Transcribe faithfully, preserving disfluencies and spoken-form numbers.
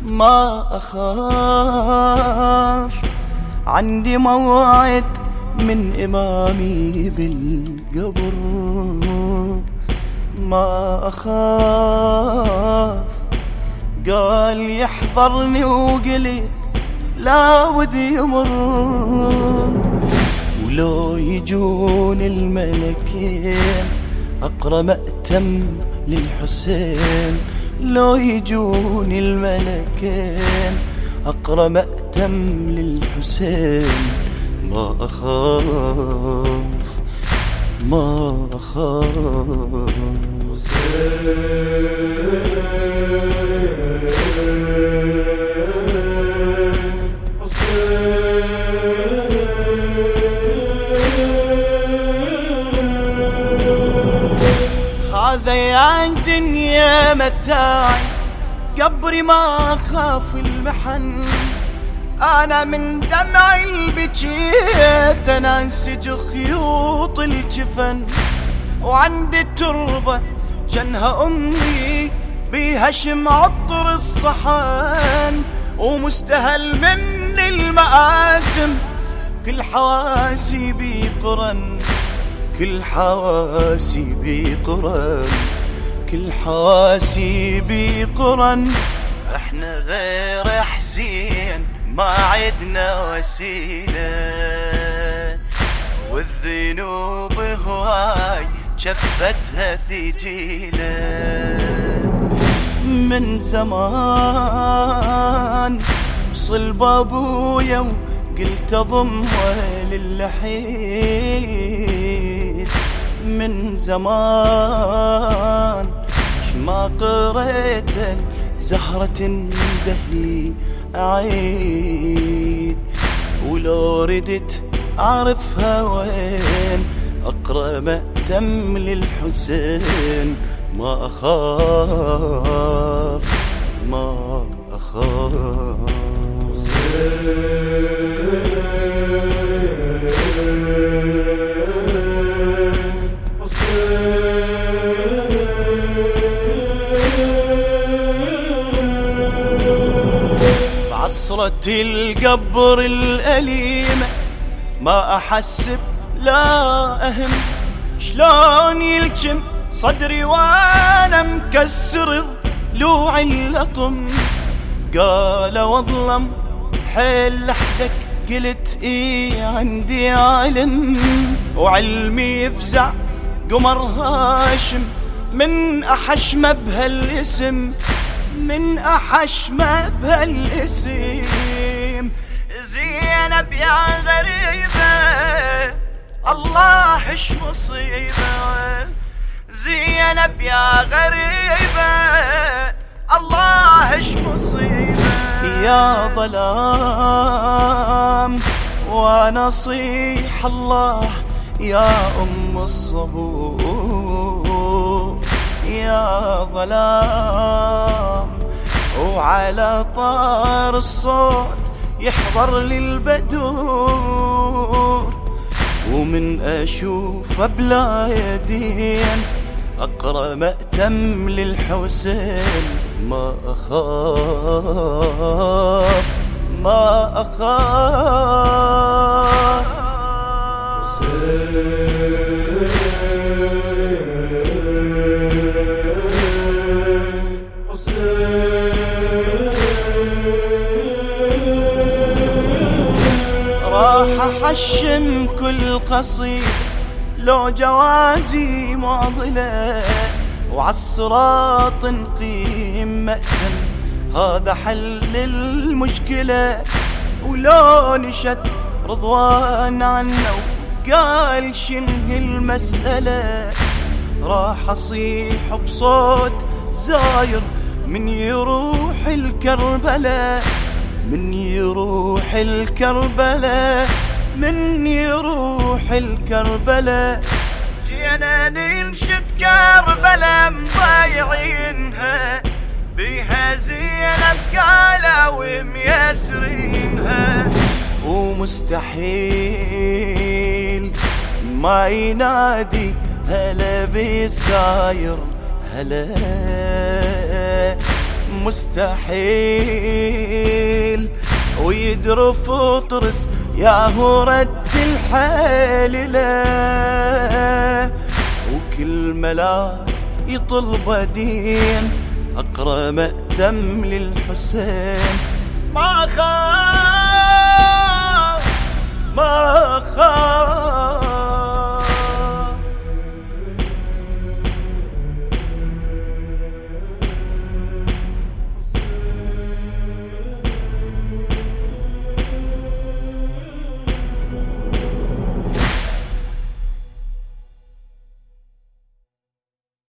ما أخاف، عندي موعد من إمامي بالقبر. ما أخاف، قال يحضرني وقلت لا ودي يمر. ولو يجون الملكين أقرأ مأتم للحسين، لو يجون الملكين أقرأ مأتم للحسين. ما أخاف ما أخاف. هذا يا دنيا متاعي، قبري ما أخاف المحن. أنا من دمعي بجيت أنسج خيوط الجفن، وعندي التربة جنها أمي بيها شم عطر الصحن، ومستهل من المآتم كل حواسي بيقرن، كل حواسي بيقرن، كل حواسي بيقرن. احنا غير حسين ما عدنا وسيلة، والذنوب هواي شفتها ثقيلة. من زمان بصلب ابويا وقلت اضمه للحين. من زمان ما قريت زهرة دهلي عيد، ولو ردت أعرفها وين أقرأ مأتم للحسين. ما أخاف ما أخاف. عصرة القبر الأليمة ما أحسب لا أهم، شلون يلجم صدري وانا مكسر ضلوع اللطم. قال واظلم حيل لحدك، قلت ايه عندي علم، وعلمي يفزع قمر هاشم من أحشمه بهالاسم، من أحشمه بهالاسم. زينب يا غريبة الله ايش مصيبة، زينب يا غريبة الله ايش مصيبة. يا ظلام وانا صيح الله يا أم الصبور، يا ظلام وعلى طار الصوت يحضر لي البدور. ومن أشوف بلا يدين أقرأ مأتم للحسين. ما أخاف ما أخاف. راح أحشم كل قصيد لو جوازي معضلة، وعالصراط نقيم مأتم هذا حل المشكلة. ولو نشد رضوان عنه وقال شنه المسألة، راح أصيح بصوت زاير من يروح الكربلة، من يروح الكربلة، من يروح الكربلة. جينا ننشد كربلة مضايعينها، بيها زينب قالوا وميسرينها. ومستحيل ما ينادي هلا بالساير، هلا مستحيل، ويدرف وطرس يا هو رد الحيل له، وكل ملاك يطلب دين أقرأ مأتم للحسين. ما خاف